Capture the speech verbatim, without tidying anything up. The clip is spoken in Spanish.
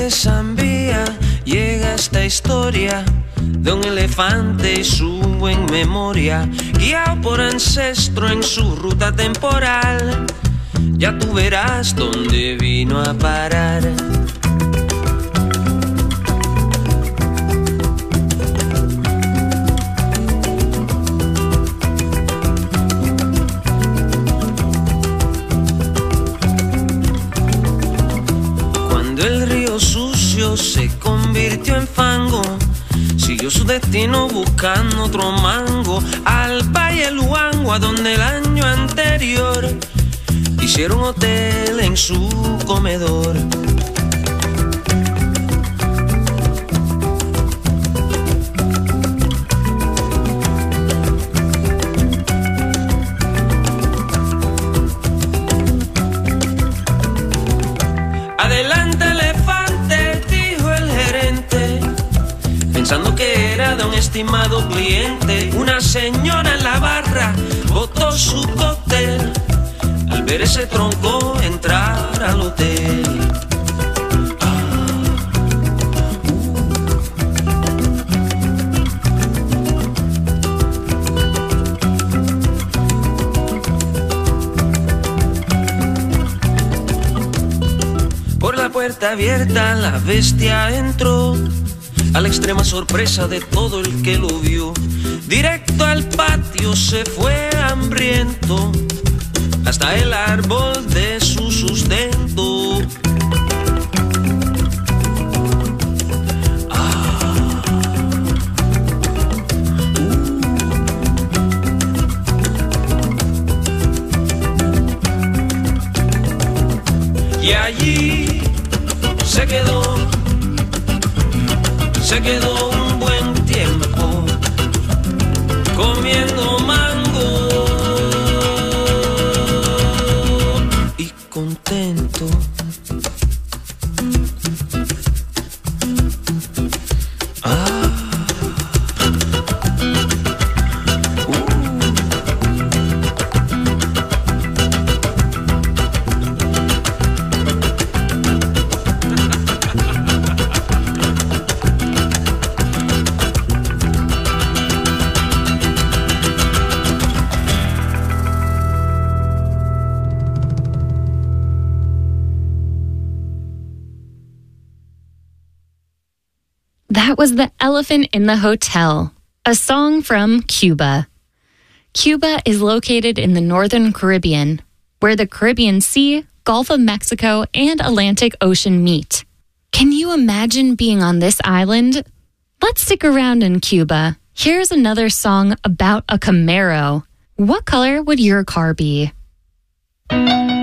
de Zambia llega esta historia de un elefante y su buen memoria, guiado por ancestro en su ruta temporal. Ya tú verás dónde vino a parar. Cuando el río sucio se convirtió en fango, siguió su destino buscando otro mango, al Valle Luango, a donde el año anterior hicieron hotel en su comedor. Adelante, elefante, dijo el gerente, pensando que era de un estimado cliente. Una señora en la barra botó su cóctel al ver ese tronco entrar al hotel. Ah, uh. Por la puerta abierta la bestia entró, a la extrema sorpresa de todo el que lo vio. Directo al patio se fue hambriento, hasta el árbol de su sustento. Ah, uh. Y allí se quedó, se quedó un buen tiempo comiendo mango y contento. Ah, uh. That was The Elephant in the Hotel, a song from Cuba. Cuba is located in the northern Caribbean, where the Caribbean Sea, Gulf of Mexico, and Atlantic Ocean meet. Can you imagine being on this island? Let's stick around in Cuba. Here's another song about a Camaro. What color would your car be?